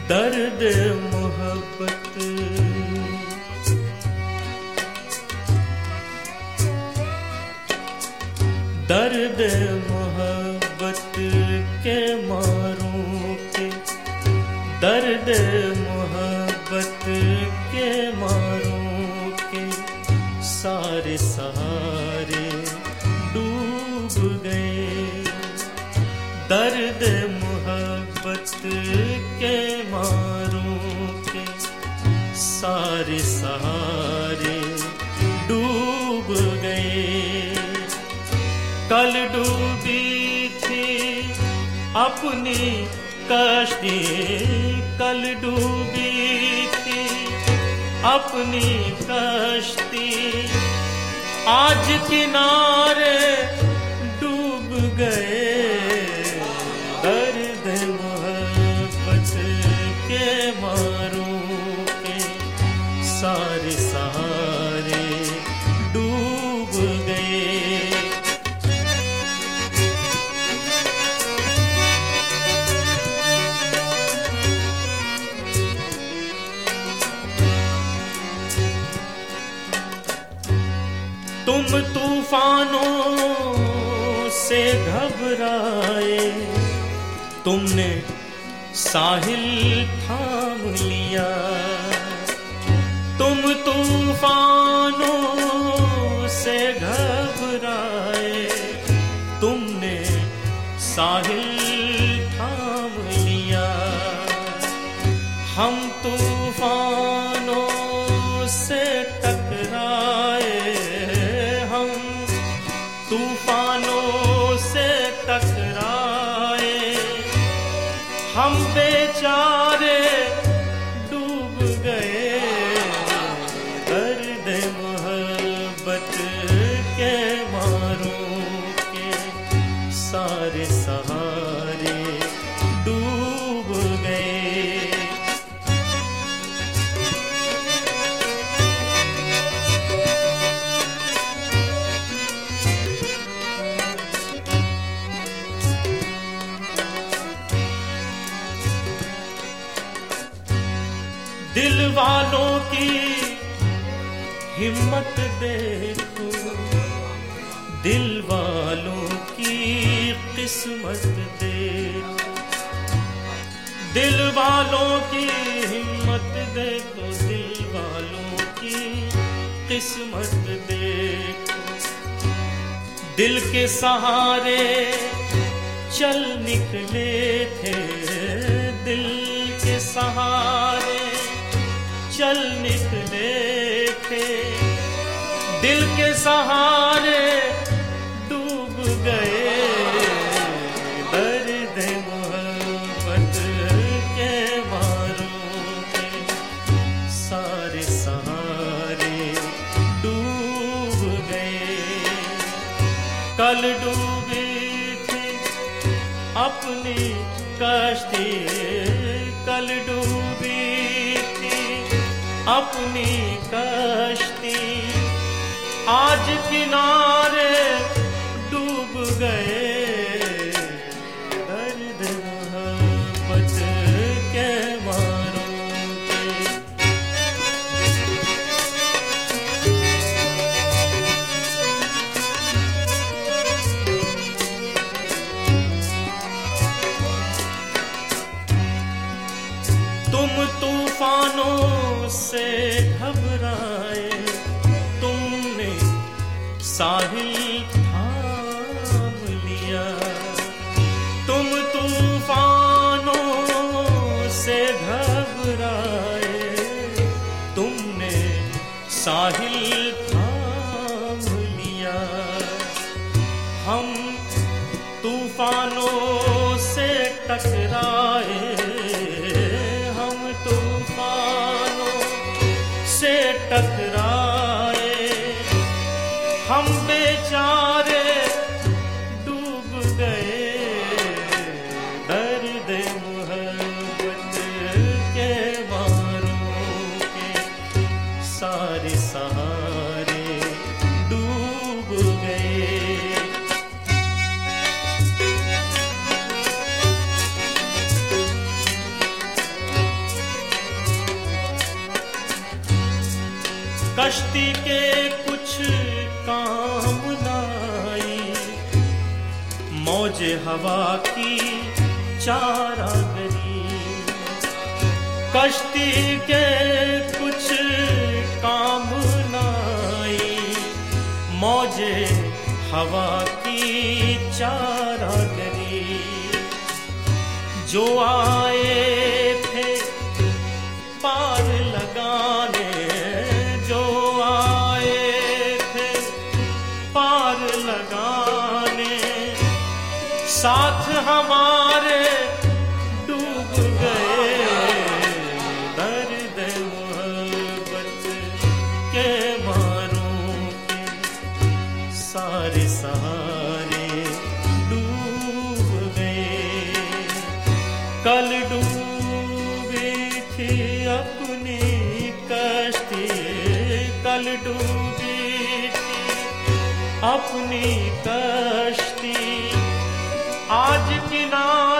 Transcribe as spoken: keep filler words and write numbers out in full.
दर्द मोहब्बत दर्द मोहब्बत के मारूं के दर्द मोहब्बत के मारूं के सारे सहारे डूब गए। दर्द मोहब्बत के मारूं के सारे सहारे डूब गए। कल डूबी थी अपनी कश्ती, कल डूबी थी अपनी कश्ती, आज किनारे डूब गए। दर्द मोहब्बत के मारूं के सारे सहारे डूब गए। तुम तूफानों से घबराए, तुमने साहिल थाम लिया। तुम तूफानों से घबराए, तुमने साहिल थाम लिया। हम तूफानों से टकराए, तूफानों से टकराए, हम बेचारे डूब गए। दर्द मोहब्बत के मारूं के सारे सहारे डूब गए। दिल वालों की हिम्मत देखो, दिल वालों की किस्मत देखो। दिल वालों की हिम्मत देखो, दिल वालों की किस्मत देखो। दिल के सहारे चल निकले थे, दिल के सहारे चल निकले थे। दिल के सहारे डूब गए। दर्द मोहब्बत के मारूं के सारे सहारे डूब गए। कल डूबी थी अपनी कश्ती, कल डूबी अपनी कश्ती, आज किनारे डूब गए। दर्द मोहब्बत के मारूं के तुम तूफानों से घबराए, तुमने साहिल थाम लिया। तुम तूफानों से घबराए, तुमने साहिल थाम लिया। हम तूफानों से टकराए, से टकराए, हम बेचारे कश्ती के कुछ काम नाई, मौजे हवा की चारागरी। कश्ती के कुछ काम नाई, मौजे हवा की चारागरी। जो आए थे पार लगाने, जो आए थे पार लगाने, साथ हमारे डूब गए दर्द मोहब्बत के मारों के सारे सहारे डूब गए। कल डूबी थी अपनी कश्ती, कल डूबी थी अपनी कश्ती, आज किनारे